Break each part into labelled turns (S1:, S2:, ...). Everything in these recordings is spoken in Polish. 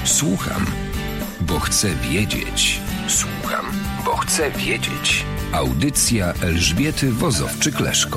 S1: Słucham, bo chcę wiedzieć. Słucham, bo chcę wiedzieć. Audycja Elżbiety Wozowczyk-Leszko.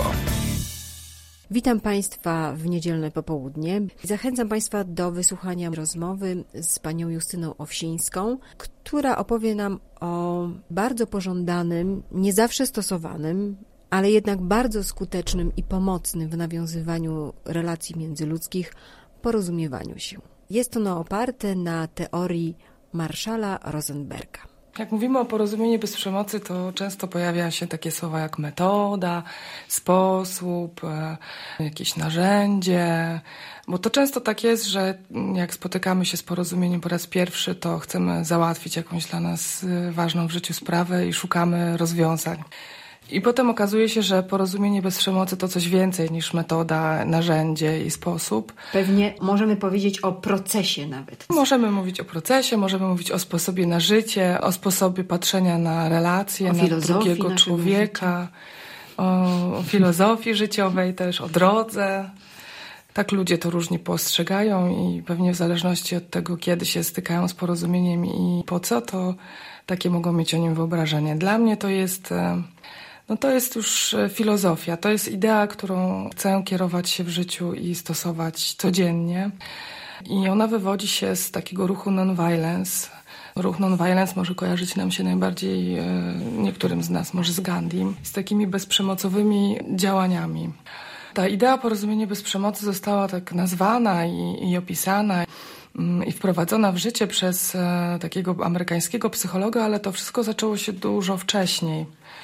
S2: Witam Państwa w niedzielne popołudnie. Zachęcam Państwa do wysłuchania rozmowy z panią Justyną Owsińską, która opowie nam o bardzo pożądanym, nie zawsze stosowanym, ale jednak bardzo skutecznym i pomocnym w nawiązywaniu relacji międzyludzkich porozumiewaniu się. Jest ono oparte na teorii Marshalla Rosenberga.
S3: Jak mówimy o porozumieniu bez przemocy, to często pojawia się takie słowa jak metoda, sposób, jakieś narzędzie, bo to często tak jest, że jak spotykamy się z porozumieniem po raz pierwszy, to chcemy załatwić jakąś dla nas ważną w życiu sprawę i szukamy rozwiązań. I potem okazuje się, że porozumienie bez przemocy to coś więcej niż metoda, narzędzie i sposób.
S2: Pewnie możemy powiedzieć o procesie nawet.
S3: Możemy mówić o procesie, możemy mówić o sposobie na życie, o sposobie patrzenia na relacje, na drugiego człowieka, o filozofii życiowej też, o drodze. Tak ludzie to różnie postrzegają i pewnie w zależności od tego, kiedy się stykają z porozumieniem i po co, to takie mogą mieć o nim wyobrażenie. Dla mnie to jest... to jest już filozofia, to jest idea, którą chcę kierować się w życiu i stosować codziennie. I ona wywodzi się z takiego ruchu non-violence. Ruch non-violence może kojarzyć nam się najbardziej, niektórym z nas, może z Gandhim, z takimi bezprzemocowymi działaniami. Ta idea porozumienia bez przemocy została tak nazwana i opisana i wprowadzona w życie przez takiego amerykańskiego psychologa, ale to wszystko zaczęło się dużo wcześniej.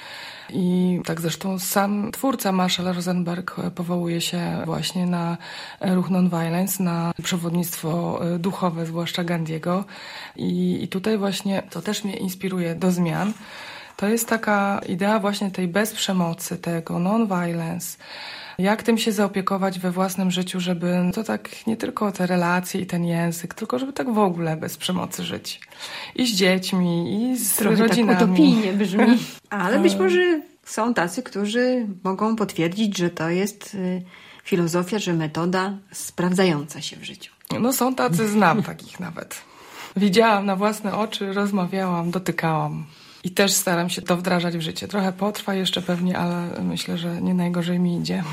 S3: I tak zresztą sam twórca Marshall Rosenberg powołuje się właśnie na ruch non-violence, na przewodnictwo duchowe, zwłaszcza Gandhiego. I tutaj właśnie to też mnie inspiruje do zmian. To jest taka idea właśnie tej bez przemocy, tego non-violence. Jak tym się zaopiekować we własnym życiu, żeby to tak nie tylko te relacje i ten język, tylko żeby tak w ogóle bez przemocy żyć. I z dziećmi, i z
S2: trochę
S3: rodzinami.
S2: Tak utopijnie brzmi. Ale być może są tacy, którzy mogą potwierdzić, że to jest filozofia, że metoda sprawdzająca się w życiu.
S3: No są tacy, znam takich nawet. Widziałam na własne oczy, rozmawiałam, dotykałam. I też staram się to wdrażać w życie. Trochę potrwa jeszcze pewnie, ale myślę, że nie najgorzej mi idzie.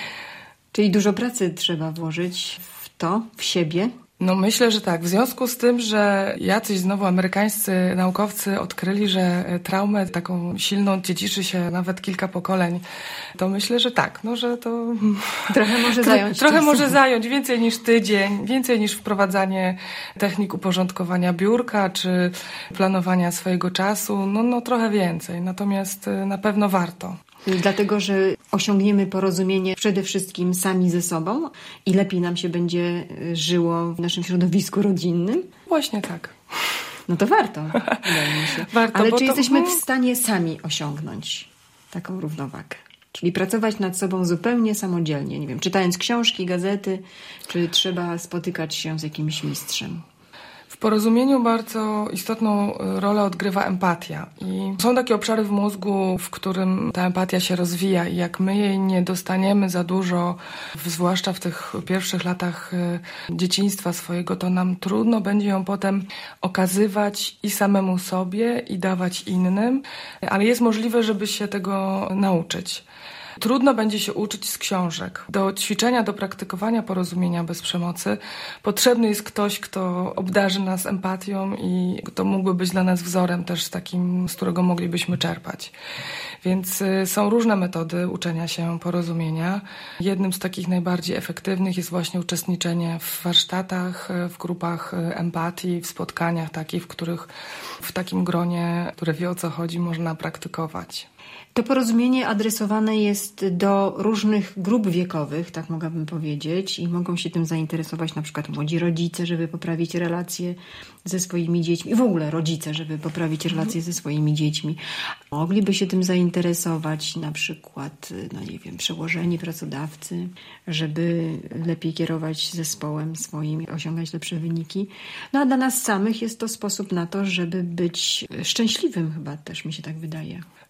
S2: Czyli dużo pracy trzeba włożyć w to, w siebie?
S3: No myślę, że tak. W związku z tym, że jacyś znowu amerykańscy naukowcy odkryli, że traumę taką silną dziedziczy się nawet kilka pokoleń, to myślę, że tak. No, że to...
S2: Trochę może zająć.
S3: Trochę może zająć. Więcej niż tydzień, więcej niż wprowadzanie technik uporządkowania biurka, czy planowania swojego czasu. No trochę więcej. Natomiast na pewno warto.
S2: Dlatego, że osiągniemy porozumienie przede wszystkim sami ze sobą i lepiej nam się będzie żyło w naszym środowisku rodzinnym?
S3: Właśnie tak.
S2: No to warto, wydaje mi się.
S3: Warto,
S2: ale czy jesteśmy w stanie sami osiągnąć taką równowagę? Czyli pracować nad sobą zupełnie samodzielnie, nie wiem, czytając książki, gazety, czy trzeba spotykać się z jakimś mistrzem?
S3: W porozumieniu bardzo istotną rolę odgrywa empatia i są takie obszary w mózgu, w którym ta empatia się rozwija i jak my jej nie dostaniemy za dużo, zwłaszcza w tych pierwszych latach dzieciństwa swojego, to nam trudno będzie ją potem okazywać i samemu sobie i dawać innym, ale jest możliwe, żeby się tego nauczyć. Trudno będzie się uczyć z książek. Do ćwiczenia, do praktykowania porozumienia bez przemocy potrzebny jest ktoś, kto obdarzy nas empatią i kto mógłby być dla nas wzorem też takim, z którego moglibyśmy czerpać. Więc są różne metody uczenia się porozumienia. Jednym z takich najbardziej efektywnych jest właśnie uczestniczenie w warsztatach, w grupach empatii, w spotkaniach takich, w których w takim gronie, które wie o co chodzi, można praktykować.
S2: To porozumienie adresowane jest do różnych grup wiekowych, tak mogłabym powiedzieć, i mogą się tym zainteresować na przykład młodzi rodzice, żeby poprawić relacje ze swoimi dziećmi, i w ogóle rodzice, żeby poprawić relacje ze swoimi dziećmi. Mogliby się tym zainteresować na przykład, przełożeni, pracodawcy, żeby lepiej kierować zespołem swoim, osiągać lepsze wyniki. No a dla nas samych jest to sposób na to, żeby być szczęśliwym, chyba też mi się tak wydaje.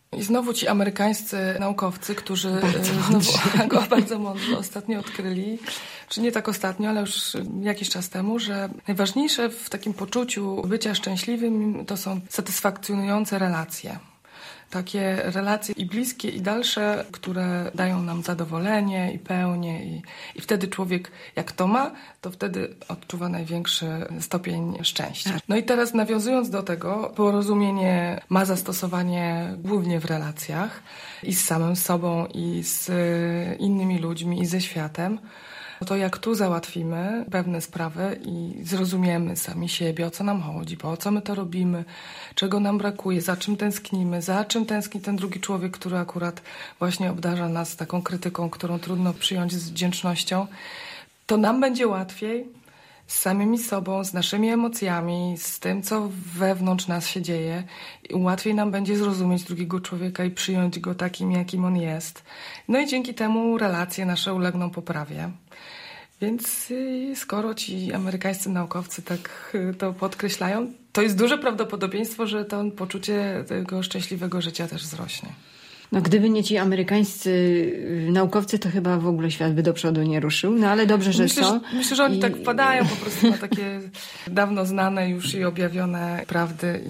S3: I znowu ci amerykańscy naukowcy, którzy bardzo mądrze ostatnio odkryli, czy nie tak ostatnio, ale już jakiś czas temu, że najważniejsze w takim poczuciu bycia szczęśliwym to są satysfakcjonujące relacje. Takie relacje i bliskie, i dalsze, które dają nam zadowolenie i pełnię. I wtedy człowiek, jak to ma, to wtedy odczuwa największy stopień szczęścia. No i teraz nawiązując do tego, porozumienie ma zastosowanie głównie w relacjach i z samym sobą, i z innymi ludźmi, i ze światem. To jak tu załatwimy pewne sprawy i zrozumiemy sami siebie, o co nam chodzi, po co my to robimy, czego nam brakuje, za czym tęsknimy, za czym tęskni ten drugi człowiek, który akurat właśnie obdarza nas taką krytyką, którą trudno przyjąć z wdzięcznością, to nam będzie łatwiej z samymi sobą, z naszymi emocjami, z tym, co wewnątrz nas się dzieje. I łatwiej nam będzie zrozumieć drugiego człowieka i przyjąć go takim, jakim on jest. No i dzięki temu relacje nasze ulegną poprawie. Więc skoro ci amerykańscy naukowcy tak to podkreślają, to jest duże prawdopodobieństwo, że to poczucie tego szczęśliwego życia też wzrośnie.
S2: No gdyby nie ci amerykańscy naukowcy, to chyba w ogóle świat by do przodu nie ruszył. No ale dobrze, że są.
S3: Myślę, że oni tak wpadają po prostu na takie dawno znane już i objawione prawdy.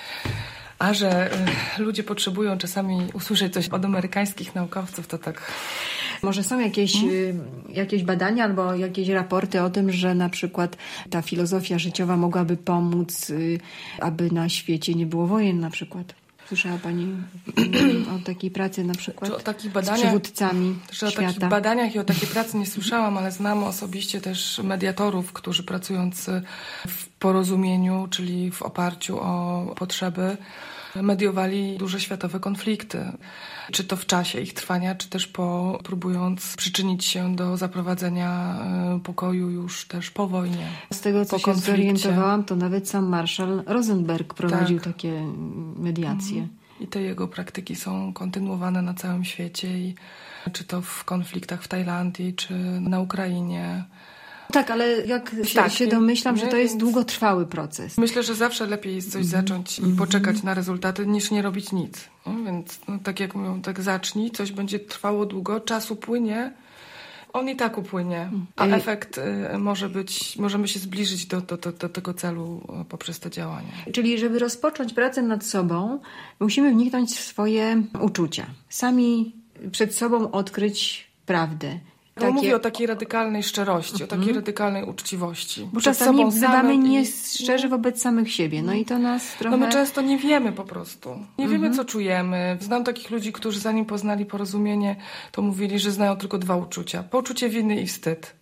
S3: A że ludzie potrzebują czasami usłyszeć coś od amerykańskich naukowców, to tak...
S2: Może są jakieś badania albo jakieś raporty o tym, że na przykład ta filozofia życiowa mogłaby pomóc, aby na świecie nie było wojen na przykład. Słyszała Pani o takiej pracy na przykład z przywódcami świata?
S3: O takich badaniach i o takiej pracy nie słyszałam, ale znam osobiście też mediatorów, którzy pracując w porozumieniu, czyli w oparciu o potrzeby, mediowali duże światowe konflikty. Czy to w czasie ich trwania, czy też próbując przyczynić się do zaprowadzenia pokoju już też po wojnie.
S2: Z tego, co się zorientowałam, to nawet sam Marshall Rosenberg prowadził takie mediacje.
S3: I te jego praktyki są kontynuowane na całym świecie. Czy to w konfliktach w Tajlandii, czy na Ukrainie.
S2: Tak, ale jak się domyślam, że to jest długotrwały proces.
S3: Myślę, że zawsze lepiej jest coś zacząć i poczekać na rezultaty, niż nie robić nic. Więc tak jak mówią, tak zacznij, coś będzie trwało długo, czas upłynie, on i tak upłynie, a efekt możemy się zbliżyć do tego celu poprzez to działanie.
S2: Czyli żeby rozpocząć pracę nad sobą, musimy wniknąć w swoje uczucia. Sami przed sobą odkryć prawdę.
S3: Mówię o takiej radykalnej szczerości, o takiej radykalnej uczciwości.
S2: Bo czasami bywamy nieszczerzy wobec samych siebie. No i to nas trochę...
S3: No my często nie wiemy po prostu. Nie wiemy, co czujemy. Znam takich ludzi, którzy zanim poznali porozumienie, to mówili, że znają tylko 2 uczucia. Poczucie winy i wstyd.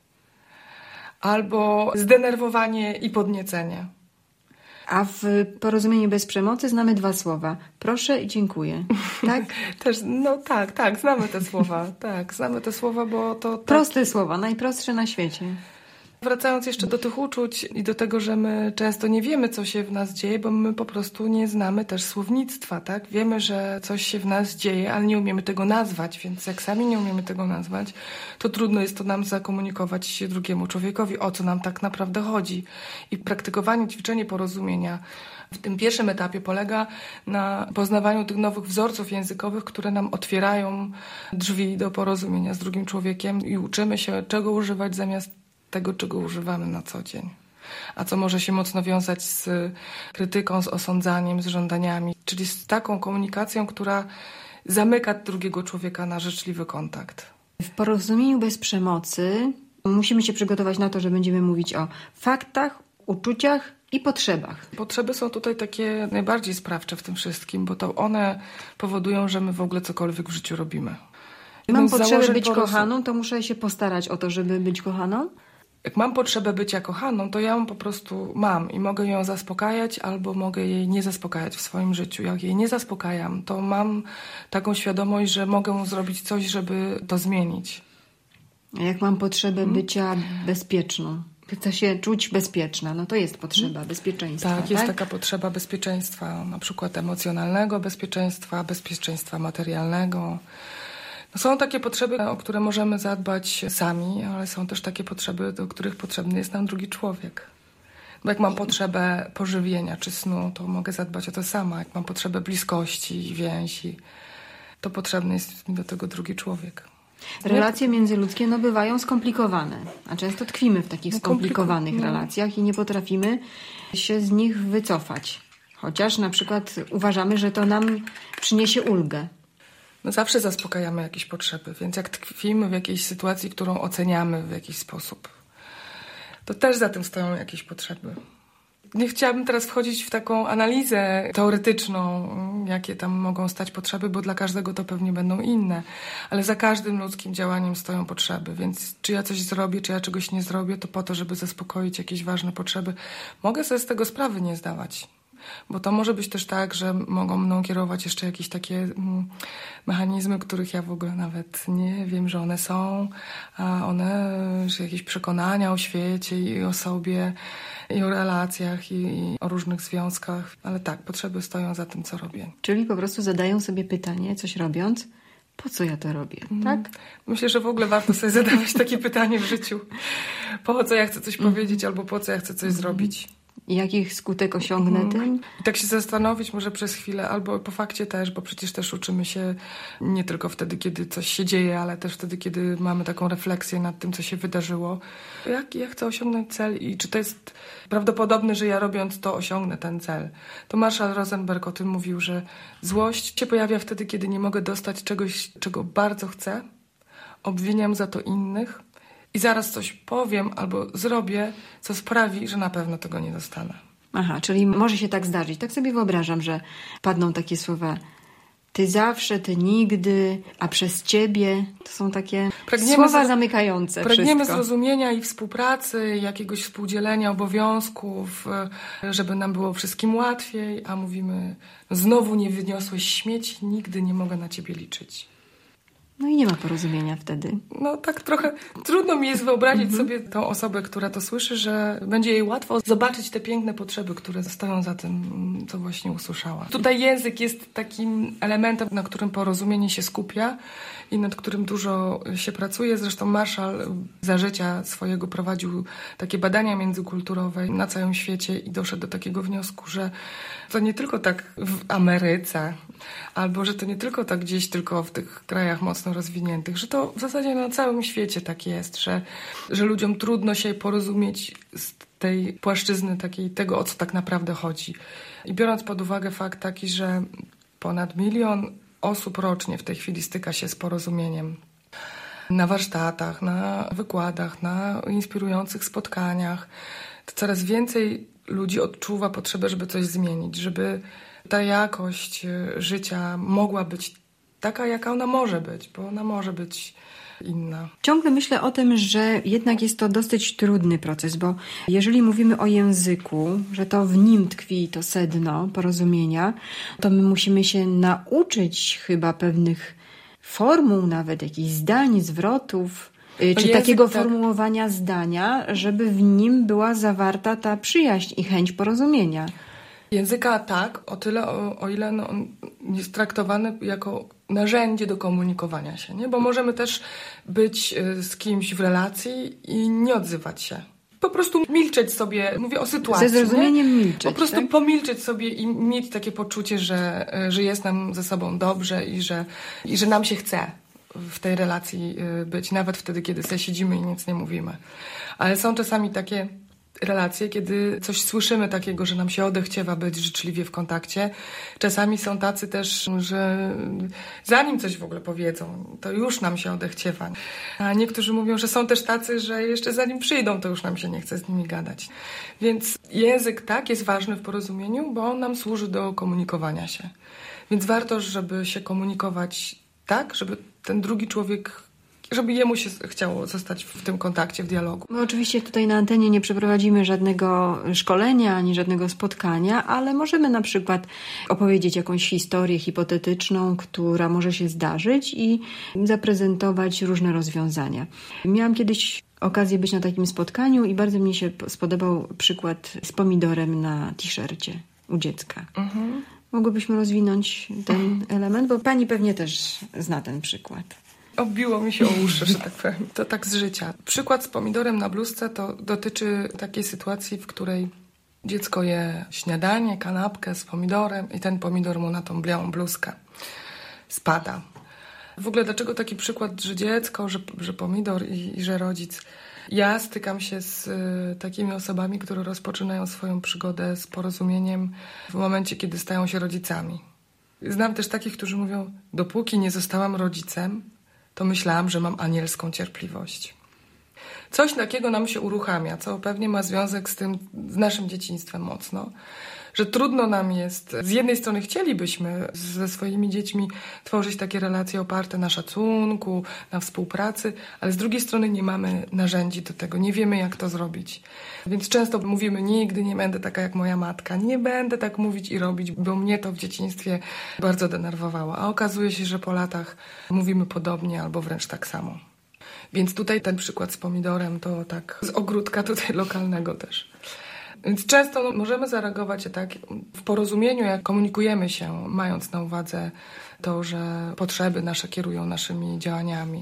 S3: Albo zdenerwowanie i podniecenie.
S2: A w porozumieniu bez przemocy znamy 2 słowa. Proszę i dziękuję. Tak?
S3: Też, tak, znamy te słowa. Tak, znamy te słowa, bo to...
S2: Proste słowa, najprostsze na świecie.
S3: Wracając jeszcze do tych uczuć i do tego, że my często nie wiemy, co się w nas dzieje, bo my po prostu nie znamy też słownictwa, tak? Wiemy, że coś się w nas dzieje, ale nie umiemy tego nazwać, więc jak sami nie umiemy tego nazwać, to trudno jest to nam zakomunikować się drugiemu człowiekowi, o co nam tak naprawdę chodzi. I praktykowanie, ćwiczenie porozumienia w tym pierwszym etapie polega na poznawaniu tych nowych wzorców językowych, które nam otwierają drzwi do porozumienia z drugim człowiekiem i uczymy się, czego używać zamiast tego, czego używamy na co dzień. A co może się mocno wiązać z krytyką, z osądzaniem, z żądaniami, czyli z taką komunikacją, która zamyka drugiego człowieka na życzliwy kontakt.
S2: W porozumieniu bez przemocy musimy się przygotować na to, że będziemy mówić o faktach, uczuciach i potrzebach.
S3: Potrzeby są tutaj takie najbardziej sprawcze w tym wszystkim, bo to one powodują, że my w ogóle cokolwiek w życiu robimy.
S2: Mam potrzebę być kochaną, to muszę się postarać o to, żeby być kochaną?
S3: Jak mam potrzebę bycia kochaną, to ja ją po prostu mam i mogę ją zaspokajać albo mogę jej nie zaspokajać w swoim życiu. Jak jej nie zaspokajam, to mam taką świadomość, że mogę zrobić coś, żeby to zmienić.
S2: A jak mam potrzebę bycia bezpieczną? Chcę się czuć bezpieczna, no to jest potrzeba bezpieczeństwa.
S3: Tak, jest taka potrzeba bezpieczeństwa, na przykład emocjonalnego bezpieczeństwa materialnego. No są takie potrzeby, o które możemy zadbać sami, ale są też takie potrzeby, do których potrzebny jest nam drugi człowiek. Bo jak mam potrzebę pożywienia czy snu, to mogę zadbać o to sama. Jak mam potrzebę bliskości i więzi, to potrzebny jest mi do tego drugi człowiek.
S2: Relacje międzyludzkie bywają skomplikowane, a często tkwimy w takich skomplikowanych relacjach i nie potrafimy się z nich wycofać. Chociaż na przykład uważamy, że to nam przyniesie ulgę.
S3: Zawsze zaspokajamy jakieś potrzeby, więc jak tkwimy w jakiejś sytuacji, którą oceniamy w jakiś sposób, to też za tym stoją jakieś potrzeby. Nie chciałabym teraz wchodzić w taką analizę teoretyczną, jakie tam mogą stać potrzeby, bo dla każdego to pewnie będą inne. Ale za każdym ludzkim działaniem stoją potrzeby, więc czy ja coś zrobię, czy ja czegoś nie zrobię, to po to, żeby zaspokoić jakieś ważne potrzeby. Mogę sobie z tego sprawy nie zdawać. Bo to może być też tak, że mogą mną kierować jeszcze jakieś takie mechanizmy, których ja w ogóle nawet nie wiem, że one są, a one, że jakieś przekonania o świecie i o sobie, i o relacjach, i o różnych związkach. Ale tak, potrzeby stoją za tym, co robię.
S2: Czyli po prostu zadają sobie pytanie, coś robiąc, po co ja to robię, tak?
S3: Myślę, że w ogóle warto sobie zadawać takie pytanie w życiu. Po co ja chcę coś powiedzieć, albo po co ja chcę coś zrobić.
S2: I jakich skutek osiągnę tym?
S3: I tak się zastanowić może przez chwilę, albo po fakcie też, bo przecież też uczymy się nie tylko wtedy, kiedy coś się dzieje, ale też wtedy, kiedy mamy taką refleksję nad tym, co się wydarzyło. Jaki ja chcę osiągnąć cel i czy to jest prawdopodobne, że ja robiąc to osiągnę ten cel. To Marshall Rosenberg o tym mówił, że złość się pojawia wtedy, kiedy nie mogę dostać czegoś, czego bardzo chcę, obwiniam za to innych, i zaraz coś powiem albo zrobię, co sprawi, że na pewno tego nie dostanę.
S2: Aha, czyli może się tak zdarzyć. Tak sobie wyobrażam, że padną takie słowa: ty zawsze, ty nigdy, a przez ciebie. To są takie słowa zamykające
S3: Pragniemy
S2: wszystko.
S3: zrozumienia i współpracy, jakiegoś współdzielenia obowiązków, żeby nam było wszystkim łatwiej, a mówimy: znowu nie wyniosłeś śmieci, nigdy nie mogę na ciebie liczyć.
S2: No i nie ma porozumienia wtedy.
S3: Tak trochę trudno mi jest wyobrazić sobie tą osobę, która to słyszy, że będzie jej łatwo zobaczyć te piękne potrzeby, które stoją za tym, co właśnie usłyszała. Tutaj język jest takim elementem, na którym porozumienie się skupia i nad którym dużo się pracuje. Zresztą Marshall za życia swojego prowadził takie badania międzykulturowe na całym świecie i doszedł do takiego wniosku, że to nie tylko tak w Ameryce, albo że to nie tylko tak gdzieś tylko w tych krajach mocno rozwiniętych, że to w zasadzie na całym świecie tak jest, że ludziom trudno się porozumieć z tej płaszczyzny takiej, tego, o co tak naprawdę chodzi. I biorąc pod uwagę fakt taki, że ponad 1 milion osób rocznie w tej chwili styka się z porozumieniem na warsztatach, na wykładach, na inspirujących spotkaniach, to coraz więcej ludzi odczuwa potrzebę, żeby coś zmienić, żeby ta jakość życia mogła być taka, jaka ona może być, bo ona może być inna.
S2: Ciągle myślę o tym, że jednak jest to dosyć trudny proces, bo jeżeli mówimy o języku, że to w nim tkwi to sedno porozumienia, to my musimy się nauczyć chyba pewnych formuł, nawet jakichś zdań, zwrotów, czy takiego formułowania zdania, żeby w nim była zawarta ta przyjaźń i chęć porozumienia.
S3: Języka tak, o tyle, o ile on jest traktowany jako narzędzie do komunikowania się, nie? Bo możemy też być z kimś w relacji i nie odzywać się. Po prostu milczeć sobie, mówię o sytuacji.
S2: Ze zrozumieniem milczeć.
S3: Po prostu pomilczeć sobie i mieć takie poczucie, że jest nam ze sobą dobrze i że nam się chce w tej relacji być, nawet wtedy, kiedy sobie siedzimy i nic nie mówimy. Ale są czasami takie relacje, kiedy coś słyszymy takiego, że nam się odechciewa być życzliwie w kontakcie. Czasami są tacy też, że zanim coś w ogóle powiedzą, to już nam się odechciewa. A niektórzy mówią, że są też tacy, że jeszcze zanim przyjdą, to już nam się nie chce z nimi gadać. Więc język tak jest ważny w porozumieniu, bo on nam służy do komunikowania się. Więc warto, żeby się komunikować tak, żeby ten drugi człowiek, żeby jemu się chciało zostać w tym kontakcie, w dialogu.
S2: My oczywiście tutaj na antenie nie przeprowadzimy żadnego szkolenia, ani żadnego spotkania, ale możemy na przykład opowiedzieć jakąś historię hipotetyczną, która może się zdarzyć i zaprezentować różne rozwiązania. Miałam kiedyś okazję być na takim spotkaniu i bardzo mi się spodobał przykład z pomidorem na t-shircie u dziecka. Mhm. Mogłybyśmy rozwinąć ten element, bo pani pewnie też zna ten przykład.
S3: Obiło mi się o uszy, że tak powiem. To tak z życia. Przykład z pomidorem na bluzce to dotyczy takiej sytuacji, w której dziecko je śniadanie, kanapkę z pomidorem i ten pomidor mu na tą białą bluzkę. spada. W ogóle dlaczego taki przykład, że dziecko, że pomidor i że rodzic? Ja stykam się z takimi osobami, które rozpoczynają swoją przygodę z porozumieniem w momencie, kiedy stają się rodzicami. Znam też takich, którzy mówią, dopóki nie zostałam rodzicem, to myślałam, że mam anielską cierpliwość. Coś takiego nam się uruchamia, co pewnie ma związek z naszym dzieciństwem mocno, że trudno nam jest, z jednej strony chcielibyśmy ze swoimi dziećmi tworzyć takie relacje oparte na szacunku, na współpracy, ale z drugiej strony nie mamy narzędzi do tego, nie wiemy jak to zrobić. Więc często mówimy, nigdy nie będę taka jak moja matka, nie będę tak mówić i robić, bo mnie to w dzieciństwie bardzo denerwowało. A okazuje się, że po latach mówimy podobnie albo wręcz tak samo. Więc tutaj ten przykład z pomidorem to tak z ogródka tutaj lokalnego też. Więc często możemy zareagować tak w porozumieniu, jak komunikujemy się, mając na uwadze to, że potrzeby nasze kierują naszymi działaniami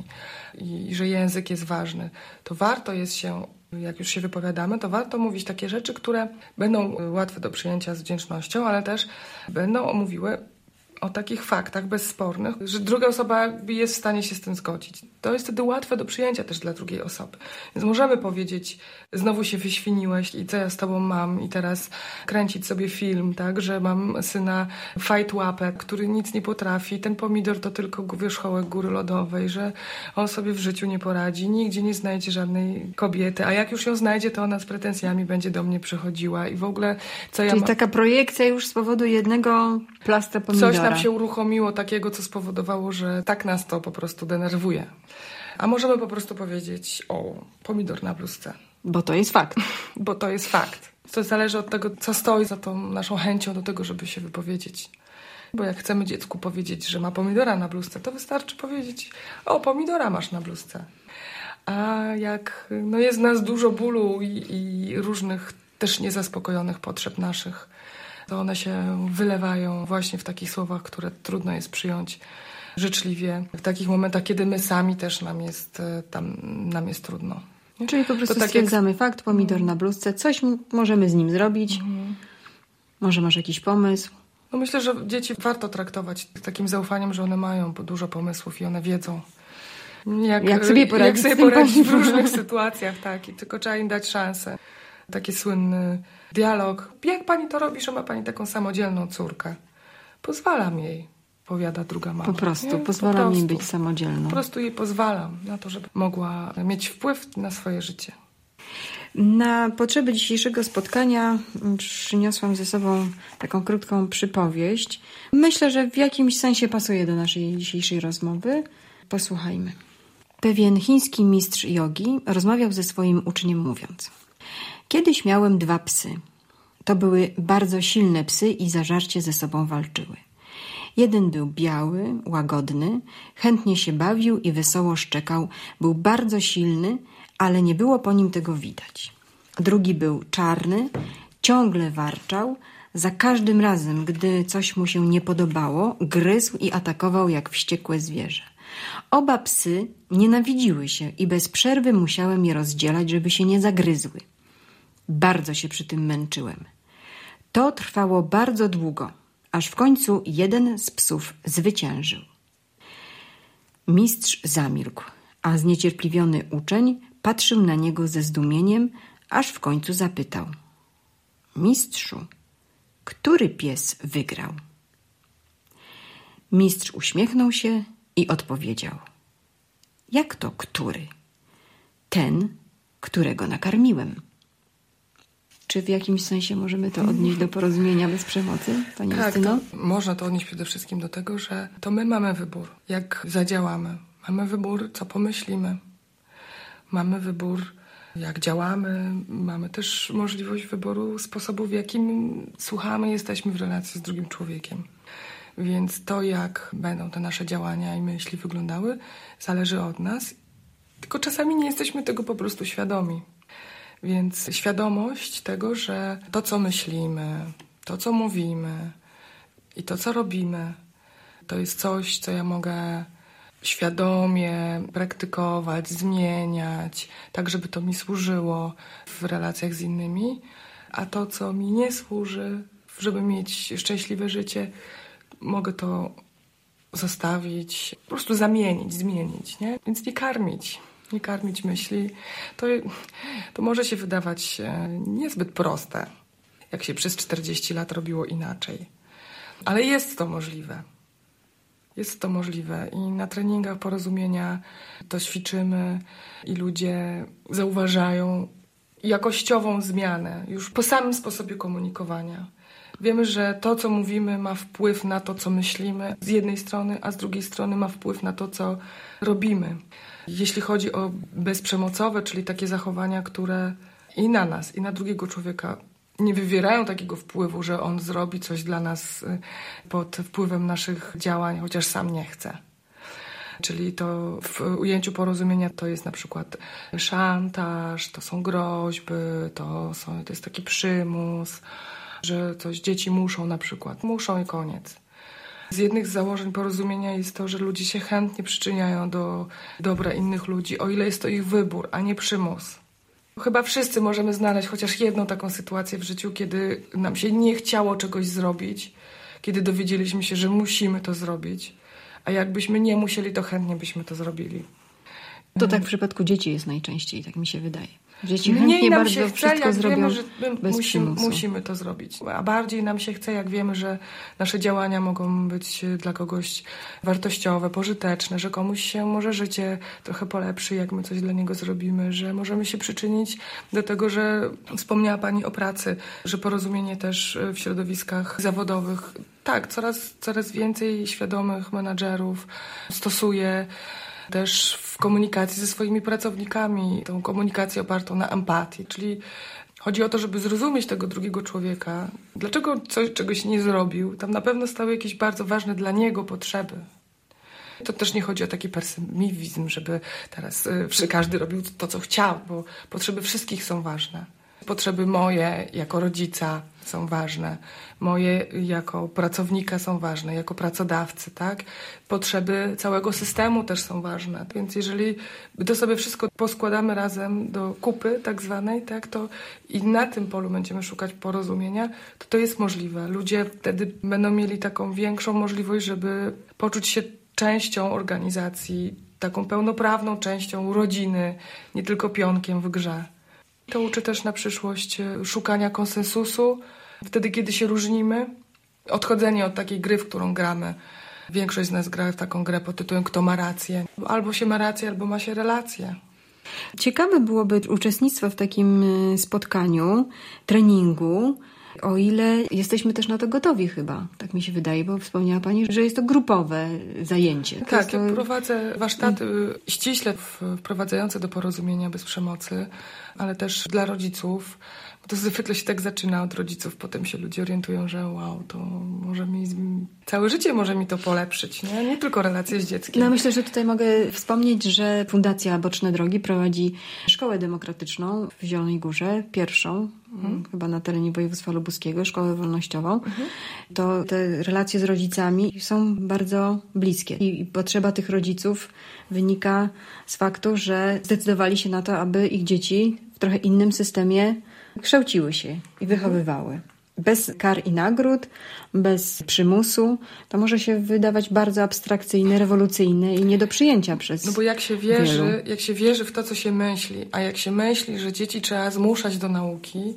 S3: i że język jest ważny. To warto jest się, jak już się wypowiadamy, to warto mówić takie rzeczy, które będą łatwe do przyjęcia z wdzięcznością, ale też będą mówiły o takich faktach bezspornych, że druga osoba jest w stanie się z tym zgodzić. To jest wtedy łatwe do przyjęcia też dla drugiej osoby. Więc możemy powiedzieć, znowu się wyświniłeś i co ja z tobą mam i teraz kręcić sobie film, tak, że mam syna fajtłapek, który nic nie potrafi, ten pomidor to tylko wierzchołek góry lodowej, że on sobie w życiu nie poradzi, nigdzie nie znajdzie żadnej kobiety, a jak już ją znajdzie, to ona z pretensjami będzie do mnie przychodziła i w ogóle co ja
S2: Czyli taka projekcja już z powodu jednego plastra pomidora.
S3: Coś nam się uruchomiło takiego, co spowodowało, że tak nas to po prostu denerwuje. A możemy po prostu powiedzieć, pomidor na bluzce.
S2: Bo to jest fakt.
S3: Bo to jest fakt. To zależy od tego, co stoi za tą naszą chęcią do tego, żeby się wypowiedzieć. Bo jak chcemy dziecku powiedzieć, że ma pomidora na bluzce, to wystarczy powiedzieć, pomidora masz na bluzce. A jak jest w nas dużo bólu i różnych też niezaspokojonych potrzeb naszych, to one się wylewają właśnie w takich słowach, które trudno jest przyjąć życzliwie. W takich momentach, kiedy my sami też nam jest trudno. Nie?
S2: Czyli po prostu stwierdzamy fakt, pomidor na bluzce, coś możemy z nim zrobić. Może masz jakiś pomysł?
S3: Myślę, że dzieci warto traktować z takim zaufaniem, że one mają dużo pomysłów i one wiedzą, jak sobie poradzić w różnych sytuacjach. Tak. I tylko trzeba im dać szansę. Taki słynny dialog. Jak pani to robi, że ma pani taką samodzielną córkę? Pozwalam jej, powiada druga mama.
S2: Po prostu, pozwalam jej być samodzielną.
S3: Po prostu jej pozwalam na to, żeby mogła mieć wpływ na swoje życie.
S2: Na potrzeby dzisiejszego spotkania przyniosłam ze sobą taką krótką przypowieść. Myślę, że w jakimś sensie pasuje do naszej dzisiejszej rozmowy. Posłuchajmy. Pewien chiński mistrz jogi rozmawiał ze swoim uczniem mówiąc: kiedyś miałem 2 psy. To były bardzo silne psy i zażarcie ze sobą walczyły. Jeden był biały, łagodny, chętnie się bawił i wesoło szczekał. Był bardzo silny, ale nie było po nim tego widać. Drugi był czarny, ciągle warczał. Za każdym razem, gdy coś mu się nie podobało, gryzł i atakował jak wściekłe zwierzę. Oba psy nienawidziły się i bez przerwy musiałem je rozdzielać, żeby się nie zagryzły. Bardzo się przy tym męczyłem. To trwało bardzo długo, aż w końcu jeden z psów zwyciężył. Mistrz zamilkł, a zniecierpliwiony uczeń patrzył na niego ze zdumieniem, aż w końcu zapytał: mistrzu, który pies wygrał? Mistrz uśmiechnął się i odpowiedział: jak to który? Ten, którego nakarmiłem. Czy w jakimś sensie możemy to odnieść do porozumienia bez przemocy, Pani Justyno?
S3: Tak, można to odnieść przede wszystkim do tego, że to my mamy wybór, jak zadziałamy. Mamy wybór, co pomyślimy. Mamy wybór, jak działamy. Mamy też możliwość wyboru sposobu, w jakim słuchamy, jesteśmy w relacji z drugim człowiekiem. Więc to, jak będą te nasze działania i myśli wyglądały, zależy od nas. Tylko czasami nie jesteśmy tego po prostu świadomi. Więc świadomość tego, że to, co myślimy, to, co mówimy i to, co robimy, to jest coś, co ja mogę świadomie praktykować, zmieniać, tak, żeby to mi służyło w relacjach z innymi, a to, co mi nie służy, żeby mieć szczęśliwe życie, mogę to zostawić, po prostu zmienić, nie? Więc nie karmić myśli. To może się wydawać niezbyt proste, jak się przez 40 lat robiło inaczej. Ale jest to możliwe. Jest to możliwe i na treningach porozumienia to ćwiczymy i ludzie zauważają jakościową zmianę już po samym sposobie komunikowania. Wiemy, że to, co mówimy, ma wpływ na to, co myślimy z jednej strony, a z drugiej strony ma wpływ na to, co robimy. Jeśli chodzi o bezprzemocowe, czyli takie zachowania, które i na nas, i na drugiego człowieka nie wywierają takiego wpływu, że on zrobi coś dla nas pod wpływem naszych działań, chociaż sam nie chce. Czyli to w ujęciu porozumienia to jest na przykład szantaż, to są groźby, to jest taki przymus, że coś dzieci muszą i koniec. Z jednych z założeń porozumienia jest to, że ludzie się chętnie przyczyniają do dobra innych ludzi, o ile jest to ich wybór, a nie przymus. Chyba wszyscy możemy znaleźć chociaż jedną taką sytuację w życiu, kiedy nam się nie chciało czegoś zrobić, kiedy dowiedzieliśmy się, że musimy to zrobić, a jakbyśmy nie musieli, to chętnie byśmy to zrobili.
S2: To tak w przypadku dzieci jest najczęściej, tak mi się wydaje. Dzieci chętnie bardzo
S3: się chce,
S2: wszystko
S3: jak
S2: zrobią
S3: wiemy, że
S2: musimy
S3: to zrobić. A bardziej nam się chce, jak wiemy, że nasze działania mogą być dla kogoś wartościowe, pożyteczne, że komuś się może życie trochę polepszy, jak my coś dla niego zrobimy, że możemy się przyczynić do tego, że wspomniała Pani o pracy, że porozumienie też w środowiskach zawodowych. Tak, coraz więcej świadomych menadżerów stosuje też w komunikacji ze swoimi pracownikami, tą komunikację opartą na empatii, czyli chodzi o to, żeby zrozumieć tego drugiego człowieka, dlaczego czegoś nie zrobił. Tam na pewno stały jakieś bardzo ważne dla niego potrzeby. To też nie chodzi o taki pesymizm, żeby teraz każdy robił to, co chciał, bo potrzeby wszystkich są ważne. Potrzeby moje jako rodzica są ważne, moje jako pracownika są ważne, jako pracodawcy, tak? Potrzeby całego systemu też są ważne. Więc jeżeli to sobie wszystko poskładamy razem do kupy tak zwanej, tak, to i na tym polu będziemy szukać porozumienia, to jest możliwe. Ludzie wtedy będą mieli taką większą możliwość, żeby poczuć się częścią organizacji, taką pełnoprawną częścią rodziny, nie tylko pionkiem w grze. To uczy też na przyszłość szukania konsensusu, wtedy kiedy się różnimy, odchodzenie od takiej gry, w którą gramy. Większość z nas gra w taką grę pod tytułem kto ma rację. Albo się ma rację, albo ma się relację.
S2: Ciekawe byłoby uczestnictwo w takim spotkaniu, treningu, o ile jesteśmy też na to gotowi chyba, tak mi się wydaje, bo wspomniała Pani, że jest to grupowe zajęcie.
S3: Tak, ja prowadzę warsztaty ściśle wprowadzające do porozumienia bez przemocy, ale też dla rodziców. To zwykle się tak zaczyna od rodziców, potem się ludzie orientują, że wow, to może całe życie może mi to polepszyć, nie tylko relacje z dzieckiem.
S2: No myślę, że tutaj mogę wspomnieć, że Fundacja Boczne Drogi prowadzi szkołę demokratyczną w Zielonej Górze, pierwszą, chyba na terenie województwa lubuskiego, szkołę wolnościową. To te relacje z rodzicami są bardzo bliskie i potrzeba tych rodziców wynika z faktu, że zdecydowali się na to, aby ich dzieci w trochę innym systemie kształciły się i wychowywały. Bez kar i nagród, bez przymusu. To może się wydawać bardzo abstrakcyjne, rewolucyjne i nie do przyjęcia przez
S3: No bo jak się wierzy w to, co się myśli, a jak się myśli, że dzieci trzeba zmuszać do nauki,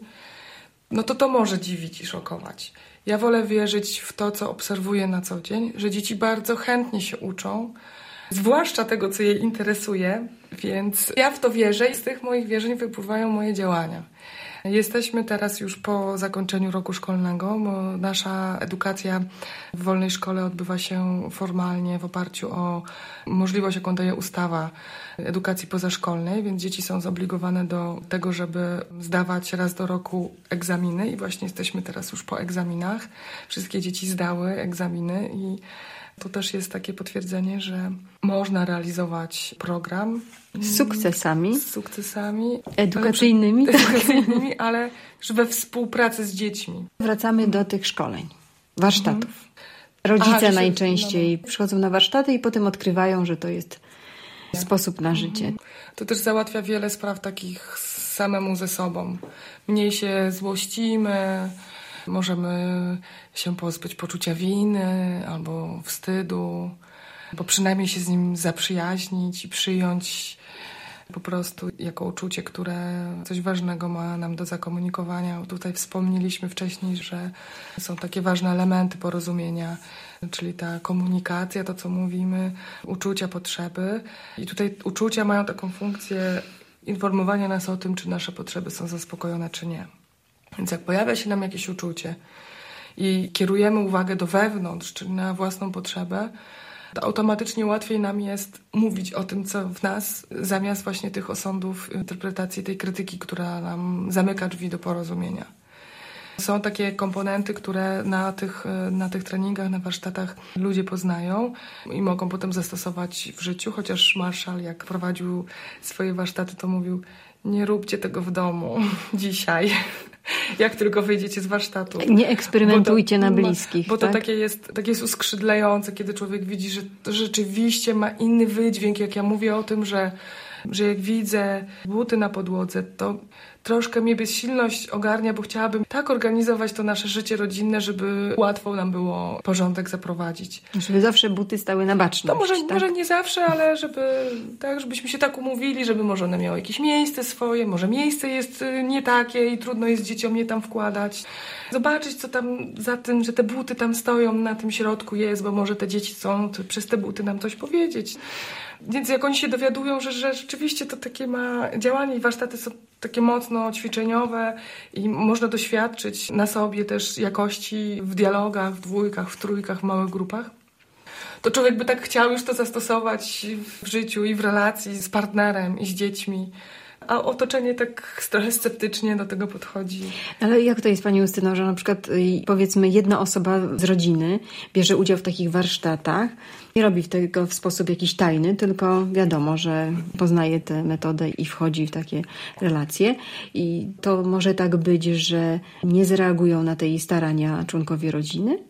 S3: no to może dziwić i szokować. Ja wolę wierzyć w to, co obserwuję na co dzień, że dzieci bardzo chętnie się uczą, zwłaszcza tego, co je interesuje, więc ja w to wierzę i z tych moich wierzeń wypływają moje działania. Jesteśmy teraz już po zakończeniu roku szkolnego, bo nasza edukacja w wolnej szkole odbywa się formalnie w oparciu o możliwość, jaką daje ustawa edukacji pozaszkolnej, więc dzieci są zobligowane do tego, żeby zdawać raz do roku egzaminy i właśnie jesteśmy teraz już po egzaminach. Wszystkie dzieci zdały egzaminy i to też jest takie potwierdzenie, że można realizować program
S2: z sukcesami
S3: edukacyjnymi, ale we współpracy z dziećmi.
S2: Wracamy do tych szkoleń, warsztatów. Rodzice najczęściej przychodzą na warsztaty i potem odkrywają, że to jest sposób na życie.
S3: To też załatwia wiele spraw takich samemu ze sobą. Mniej się złościmy, możemy się pozbyć poczucia winy albo wstydu, bo przynajmniej się z nim zaprzyjaźnić i przyjąć po prostu jako uczucie, które coś ważnego ma nam do zakomunikowania. Tutaj wspomnieliśmy wcześniej, że są takie ważne elementy porozumienia, czyli ta komunikacja, to co mówimy, uczucia, potrzeby. I tutaj uczucia mają taką funkcję informowania nas o tym, czy nasze potrzeby są zaspokojone, czy nie. Więc jak pojawia się nam jakieś uczucie i kierujemy uwagę do wewnątrz, czyli na własną potrzebę, to automatycznie łatwiej nam jest mówić o tym, co w nas, zamiast właśnie tych osądów, interpretacji, tej krytyki, która nam zamyka drzwi do porozumienia. Są takie komponenty, które na tych treningach, na warsztatach ludzie poznają i mogą potem zastosować w życiu, chociaż Marshall, jak prowadził swoje warsztaty, to mówił: nie róbcie tego w domu dzisiaj, jak tylko wyjdziecie z warsztatu.
S2: Nie eksperymentujcie na bliskich.
S3: Bo to takie jest uskrzydlające, kiedy człowiek widzi, że to rzeczywiście ma inny wydźwięk. Jak ja mówię o tym, że jak widzę buty na podłodze, to troszkę mnie bezsilność ogarnia, bo chciałabym tak organizować to nasze życie rodzinne, żeby łatwo nam było porządek zaprowadzić.
S2: Żeby zawsze buty stały na baczność.
S3: To może nie zawsze, ale żebyśmy się tak umówili, żeby może one miały jakieś miejsce swoje, może miejsce jest nie takie i trudno jest dzieciom je tam wkładać. Zobaczyć, co tam za tym, że te buty tam stoją, na tym środku jest, bo może te dzieci chcą przez te buty nam coś powiedzieć. Więc jak oni się dowiadują, że rzeczywiście to takie ma działanie i warsztaty są takie mocno ćwiczeniowe i można doświadczyć na sobie też jakości w dialogach, w dwójkach, w trójkach, w małych grupach, to człowiek by tak chciał już to zastosować w życiu i w relacji z partnerem i z dziećmi. A otoczenie tak trochę sceptycznie do tego podchodzi.
S2: Ale jak to jest, Pani Justyno, że na przykład powiedzmy jedna osoba z rodziny bierze udział w takich warsztatach, nie robi tego w sposób jakiś tajny, tylko wiadomo, że poznaje tę metodę i wchodzi w takie relacje. I to może tak być, że nie zareagują na te jej starania członkowie rodziny?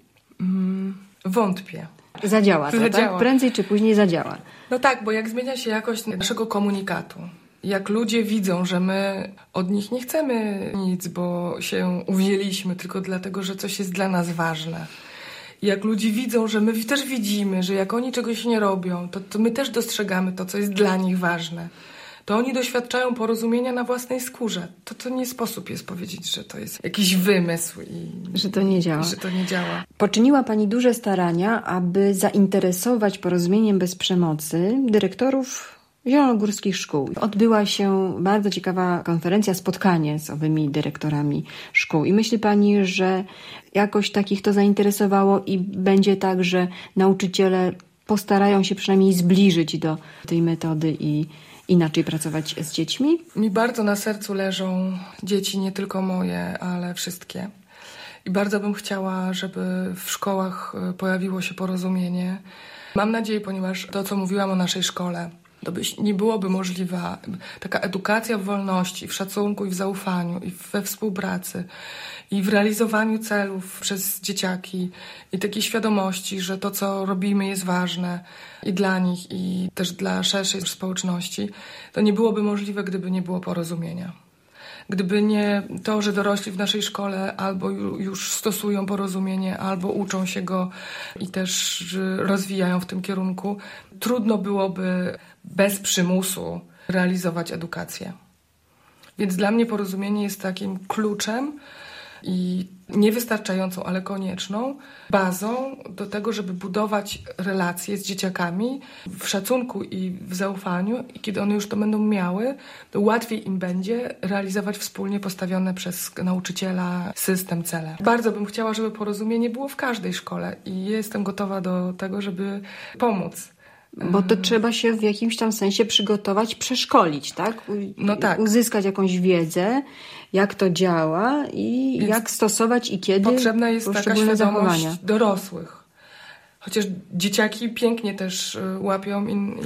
S3: Wątpię.
S2: Zadziała to, tak? Prędzej czy później zadziała.
S3: No tak, bo jak zmienia się jakość naszego komunikatu, jak ludzie widzą, że my od nich nie chcemy nic, bo się uwzięliśmy tylko dlatego, że coś jest dla nas ważne. I jak ludzie widzą, że my też widzimy, że jak oni czegoś nie robią, to my też dostrzegamy to, co jest dla nich ważne. To oni doświadczają porozumienia na własnej skórze. To nie sposób jest powiedzieć, że to jest jakiś wymysł i
S2: że to nie działa.
S3: Że to nie działa.
S2: Poczyniła Pani duże starania, aby zainteresować porozumieniem bez przemocy dyrektorów zielonogórskich szkół. Odbyła się bardzo ciekawa konferencja, spotkanie z owymi dyrektorami szkół. I myśli Pani, że jakoś takich to zainteresowało i będzie tak, że nauczyciele postarają się przynajmniej zbliżyć do tej metody i inaczej pracować z dziećmi?
S3: Mi bardzo na sercu leżą dzieci, nie tylko moje, ale wszystkie. I bardzo bym chciała, żeby w szkołach pojawiło się porozumienie. Mam nadzieję, ponieważ to, co mówiłam o naszej szkole, to nie byłoby możliwa taka edukacja w wolności, w szacunku i w zaufaniu, i we współpracy, i w realizowaniu celów przez dzieciaki, i takiej świadomości, że to, co robimy, jest ważne i dla nich, i też dla szerszej społeczności. To nie byłoby możliwe, gdyby nie było porozumienia. Gdyby nie to, że dorośli w naszej szkole albo już stosują porozumienie, albo uczą się go i też rozwijają w tym kierunku, trudno byłoby bez przymusu realizować edukację. Więc dla mnie porozumienie jest takim kluczem i niewystarczającą, ale konieczną bazą do tego, żeby budować relacje z dzieciakami w szacunku i w zaufaniu i kiedy one już to będą miały, to łatwiej im będzie realizować wspólnie postawione przez nauczyciela system, cele. Bardzo bym chciała, żeby porozumienie było w każdej szkole i jestem gotowa do tego, żeby pomóc.
S2: Bo to trzeba się w jakimś tam sensie przygotować, przeszkolić, tak?
S3: No tak.
S2: Uzyskać jakąś wiedzę, jak to działa i jak stosować i kiedy
S3: potrzebna jest taka świadomość
S2: zachowania.
S3: dorosłych. Chociaż dzieciaki pięknie też łapią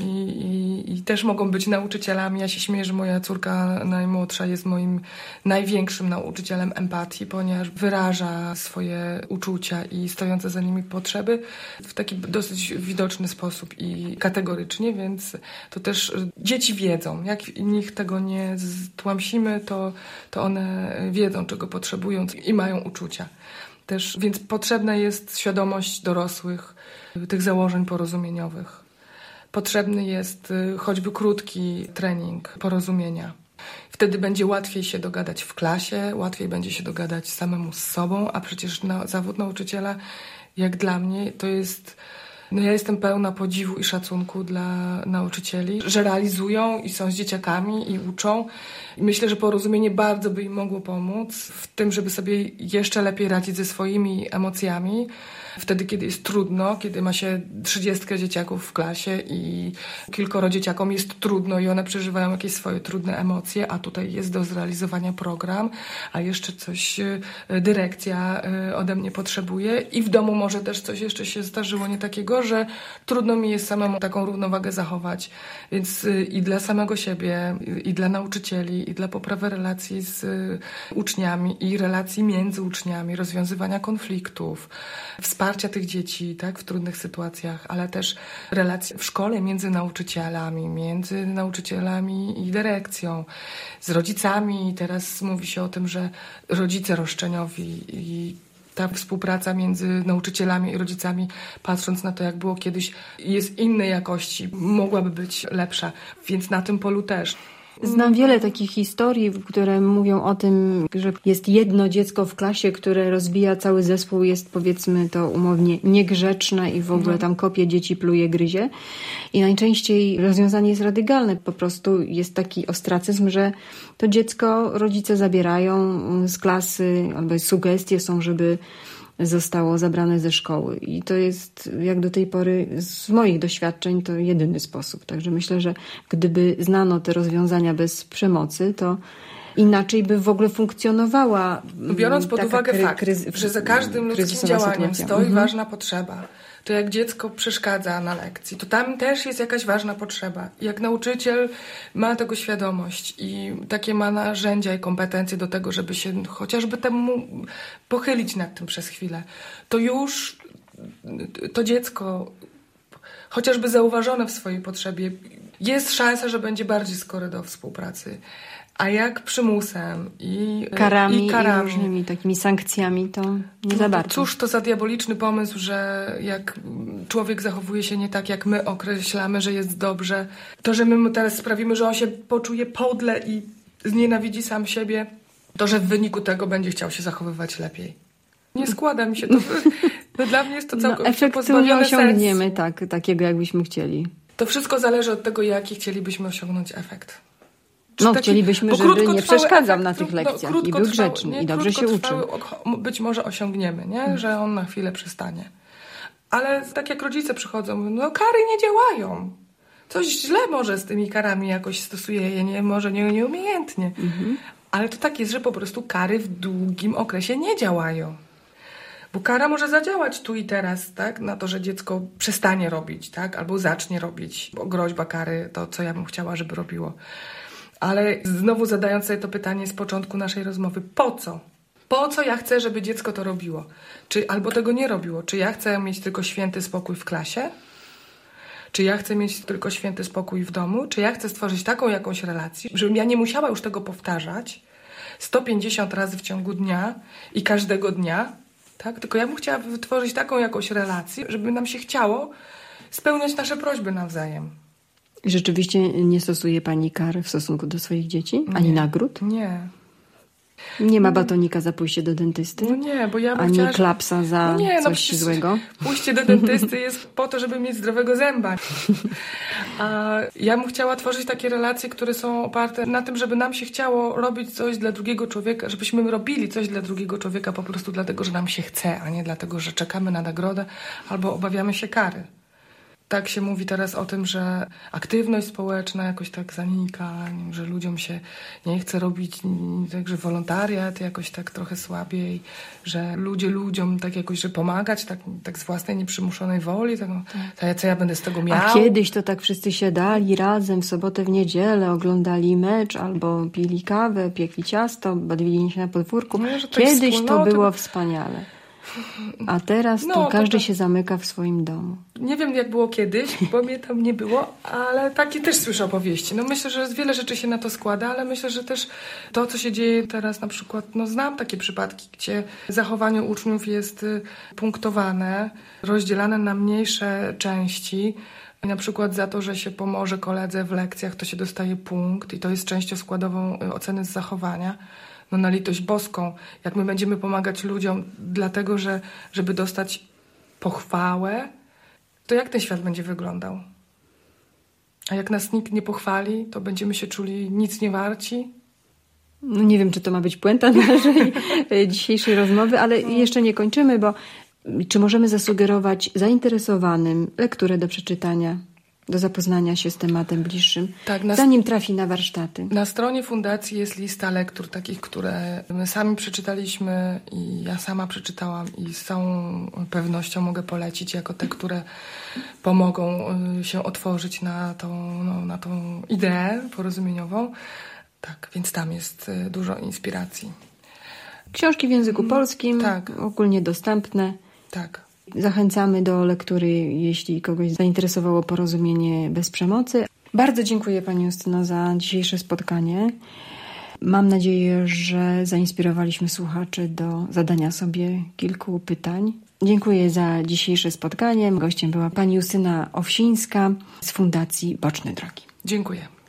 S3: i też mogą być nauczycielami. Ja się śmieję, że moja córka najmłodsza jest moim największym nauczycielem empatii, ponieważ wyraża swoje uczucia i stojące za nimi potrzeby w taki dosyć widoczny sposób i kategorycznie, więc to też dzieci wiedzą. Jak w nich tego nie stłamsimy, to one wiedzą, czego potrzebują i mają uczucia. Też, więc potrzebna jest świadomość dorosłych tych założeń porozumieniowych. Potrzebny jest choćby krótki trening porozumienia. Wtedy będzie łatwiej się dogadać w klasie, łatwiej będzie się dogadać samemu z sobą, a przecież zawód nauczyciela, jak dla mnie, to jest... ja jestem pełna podziwu i szacunku dla nauczycieli, że realizują i są z dzieciakami i uczą. I myślę, że porozumienie bardzo by im mogło pomóc w tym, żeby sobie jeszcze lepiej radzić ze swoimi emocjami. Wtedy, kiedy jest trudno, kiedy ma się 30 dzieciaków w klasie i kilkoro dzieciakom jest trudno i one przeżywają jakieś swoje trudne emocje, a tutaj jest do zrealizowania program, a jeszcze coś dyrekcja ode mnie potrzebuje i w domu może też coś jeszcze się zdarzyło nie takiego, że trudno mi jest samemu taką równowagę zachować. Więc i dla samego siebie, i dla nauczycieli, i dla poprawy relacji z uczniami, i relacji między uczniami, rozwiązywania konfliktów, wsparcia tych dzieci, tak, w trudnych sytuacjach, ale też relacji w szkole między nauczycielami i dyrekcją, z rodzicami. Teraz mówi się o tym, że rodzice roszczeniowi i ta współpraca między nauczycielami i rodzicami, patrząc na to, jak było kiedyś, jest innej jakości, mogłaby być lepsza, więc na tym polu też.
S2: Znam wiele takich historii, które mówią o tym, że jest jedno dziecko w klasie, które rozbija cały zespół, jest, powiedzmy to umownie, niegrzeczne i w ogóle tam kopie dzieci, pluje, gryzie. I najczęściej rozwiązanie jest radykalne. Po prostu jest taki ostracyzm, że to dziecko rodzice zabierają z klasy, albo sugestie są, żeby zostało zabrane ze szkoły. I to jest, jak do tej pory, z moich doświadczeń, to jedyny sposób. Także myślę, że gdyby znano te rozwiązania bez przemocy, to inaczej by w ogóle funkcjonowała.
S3: Biorąc pod uwagę fakt, że za każdym ludzkim działaniem stoi ważna potrzeba, to jak dziecko przeszkadza na lekcji, to tam też jest jakaś ważna potrzeba. Jak nauczyciel ma tego świadomość i takie ma narzędzia i kompetencje do tego, żeby się chociażby temu pochylić nad tym przez chwilę, to już to dziecko, chociażby zauważone w swojej potrzebie, jest szansa, że będzie bardziej skory do współpracy. A jak przymusem i karami,
S2: i różnymi takimi sankcjami, to nie za bardzo.
S3: Cóż to za diaboliczny pomysł, że jak człowiek zachowuje się nie tak, jak my określamy, że jest dobrze, to, że my mu teraz sprawimy, że on się poczuje podle i znienawidzi sam siebie, to, że w wyniku tego będzie chciał się zachowywać lepiej. Nie składa mi się to. Dla mnie jest to całkowicie pozbawione sensu.
S2: Nie osiągniemy takiego, jakbyśmy chcieli.
S3: To wszystko zależy od tego, jaki chcielibyśmy osiągnąć efekt.
S2: Chcielibyśmy, żeby nie przeszkadzał na tych lekcjach i był grzeczny i dobrze się uczył.
S3: Być może osiągniemy, nie? Że on na chwilę przestanie. Ale tak jak rodzice przychodzą, mówią, kary nie działają. Coś źle może z tymi karami jakoś stosuje je, może nieumiejętnie. Ale to tak jest, że po prostu kary w długim okresie nie działają. Bo kara może zadziałać tu i teraz, tak? Na to, że dziecko przestanie robić, tak? Albo zacznie robić. Bo groźba kary to, co ja bym chciała, żeby robiło. Ale znowu zadając sobie to pytanie z początku naszej rozmowy, po co? Po co ja chcę, żeby dziecko to robiło? Albo tego nie robiło? Czy ja chcę mieć tylko święty spokój w klasie? Czy ja chcę mieć tylko święty spokój w domu? Czy ja chcę stworzyć taką jakąś relację, żebym ja nie musiała już tego powtarzać 150 razy w ciągu dnia i każdego dnia, tak? Tylko ja bym chciała wytworzyć taką jakąś relację, żeby nam się chciało spełniać nasze prośby nawzajem.
S2: Rzeczywiście nie stosuje pani kar w stosunku do swoich dzieci? Ani nagród?
S3: Nie.
S2: Nie ma batonika za pójście do dentysty?
S3: No nie, bo ja bym
S2: ani
S3: chciała...
S2: klapsa za coś złego?
S3: Pójście do dentysty jest po to, żeby mieć zdrowego zęba. A ja bym chciała tworzyć takie relacje, które są oparte na tym, żeby nam się chciało robić coś dla drugiego człowieka, żebyśmy robili coś dla drugiego człowieka po prostu dlatego, że nam się chce, a nie dlatego, że czekamy na nagrodę albo obawiamy się kary. tak się mówi teraz o tym, że aktywność społeczna jakoś tak zanika, że ludziom się nie chce robić, także wolontariat jakoś tak trochę słabiej, że ludziom tak jakoś, że pomagać tak z własnej nieprzymuszonej woli, co ja będę z tego miał.
S2: A kiedyś to tak wszyscy siadali razem w sobotę, w niedzielę, oglądali mecz albo pili kawę, piekli ciasto, bawili się na podwórku. No, kiedyś to było wspaniale. A teraz to każdy się zamyka w swoim domu.
S3: Nie wiem, jak było kiedyś, bo mnie tam nie było, ale takie też słyszę opowieści. No myślę, że wiele rzeczy się na to składa, ale myślę, że też to, co się dzieje teraz na przykład, znam takie przypadki, gdzie zachowanie uczniów jest punktowane, rozdzielane na mniejsze części. Na przykład za to, że się pomoże koledze w lekcjach, to się dostaje punkt i to jest częścią składową oceny z zachowania. No na litość boską, jak my będziemy pomagać ludziom dlatego, żeby dostać pochwałę, to jak ten świat będzie wyglądał? A jak nas nikt nie pochwali, to będziemy się czuli nic nie warci?
S2: No nie wiem, czy to ma być puenta naszej dzisiejszej rozmowy, ale jeszcze nie kończymy, bo czy możemy zasugerować zainteresowanym lekturę do przeczytania, do zapoznania się z tematem bliższym, zanim trafi na warsztaty?
S3: Na stronie fundacji jest lista lektur takich, które my sami przeczytaliśmy i ja sama przeczytałam i z całą pewnością mogę polecić jako te, które pomogą się otworzyć na tą ideę porozumieniową. Tak, więc tam jest dużo inspiracji.
S2: Książki w języku polskim, ogólnie dostępne.
S3: Tak.
S2: Zachęcamy do lektury, jeśli kogoś zainteresowało Porozumienie bez przemocy. Bardzo dziękuję Pani Justyno za dzisiejsze spotkanie. Mam nadzieję, że zainspirowaliśmy słuchaczy do zadania sobie kilku pytań. Dziękuję za dzisiejsze spotkanie. Gościem była Pani Justyna Owsińska z Fundacji Boczne Drogi.
S3: Dziękuję.